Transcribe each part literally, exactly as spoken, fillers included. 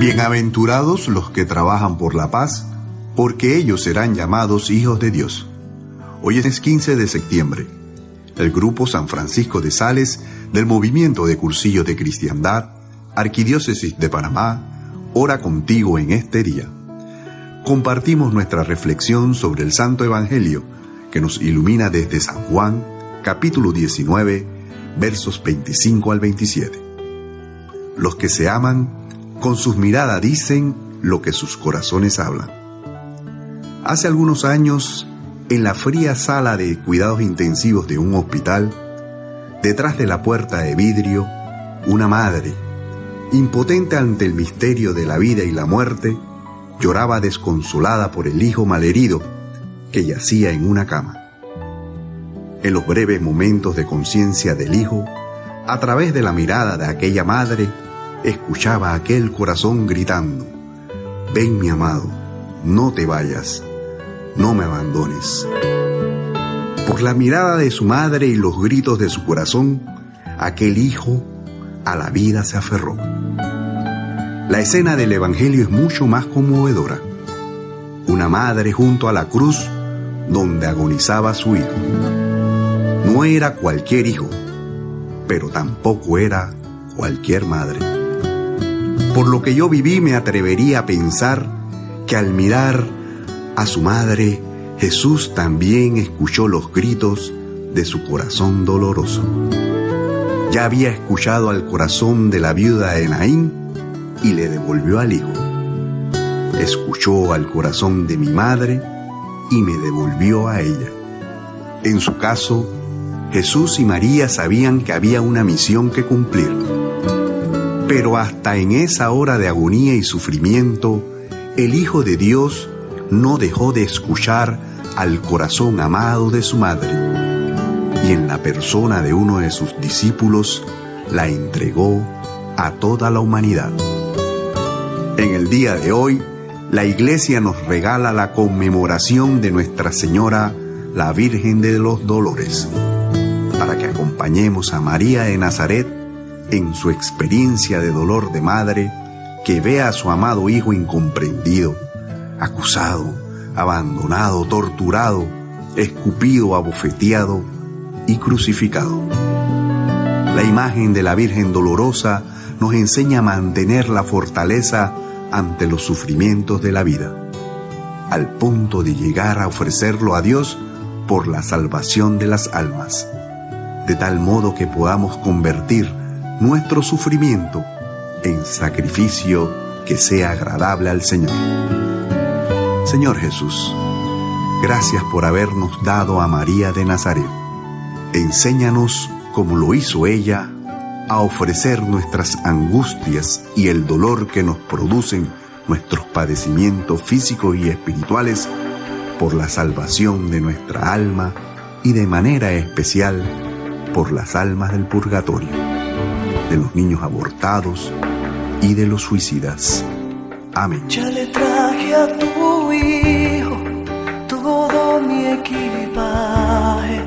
Bienaventurados los que trabajan por la paz, porque ellos serán llamados hijos de Dios. Hoy es quince de septiembre. El Grupo San Francisco de Sales del Movimiento de Cursillos de Cristiandad, Arquidiócesis de Panamá, ora contigo en este día. Compartimos nuestra reflexión sobre el Santo Evangelio que nos ilumina desde San Juan, capítulo diecinueve, versos veinticinco al veintisiete. Los que se aman, con sus miradas dicen lo que sus corazones hablan. Hace algunos años, en la fría sala de cuidados intensivos de un hospital, detrás de la puerta de vidrio, una madre, impotente ante el misterio de la vida y la muerte, lloraba desconsolada por el hijo malherido que yacía en una cama. En los breves momentos de conciencia del hijo, a través de la mirada de aquella madre, escuchaba aquel corazón gritando: ven, mi amado, no te vayas, no me abandones. Por la mirada de su madre y los gritos de su corazón, aquel hijo a la vida se aferró. La escena del Evangelio es mucho más conmovedora. Una madre junto a la cruz donde agonizaba su hijo. No era cualquier hijo, pero tampoco era cualquier madre. Por lo que yo viví, me atrevería a pensar que al mirar a su madre, Jesús también escuchó los gritos de su corazón doloroso. Ya había escuchado al corazón de la viuda de Naín y le devolvió al hijo. Escuchó al corazón de mi madre y me devolvió a ella. En su caso, Jesús y María sabían que había una misión que cumplir. Pero hasta en esa hora de agonía y sufrimiento, el Hijo de Dios no dejó de escuchar al corazón amado de su madre, y en la persona de uno de sus discípulos la entregó a toda la humanidad. En el día de hoy, la Iglesia nos regala la conmemoración de Nuestra Señora, la Virgen de los Dolores, para que acompañemos a María de Nazaret en su experiencia de dolor de madre, que vea a su amado hijo incomprendido, acusado, abandonado, torturado, escupido, abofeteado y crucificado. La imagen de la Virgen dolorosa nos enseña a mantener la fortaleza ante los sufrimientos de la vida, al punto de llegar a ofrecerlo a Dios por la salvación de las almas, de tal modo que podamos convertir nuestro sufrimiento en sacrificio que sea agradable al Señor. Señor Jesús, gracias por habernos dado a María de Nazaret. Enséñanos, como lo hizo ella, a ofrecer nuestras angustias y el dolor que nos producen nuestros padecimientos físicos y espirituales por la salvación de nuestra alma y de manera especial por las almas del purgatorio, de los niños abortados y de los suicidas. Amén. Ya le traje a tu hijo todo mi equipaje,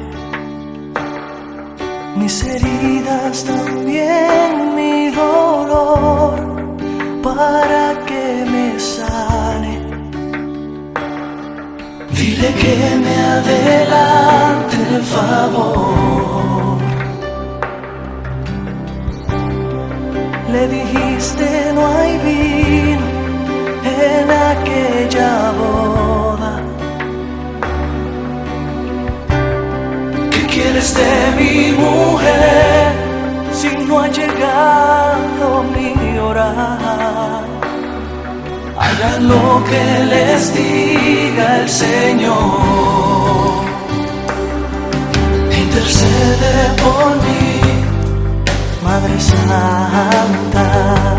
mis heridas también, mi dolor, para que me sane. Dile que me adelante el favor. Le dijiste no hay vino en aquella boda. ¿Qué quieres de mi mujer si no ha llegado mi hora? Hagan lo que les diga el Señor. Intercede por mí, Madre Santa.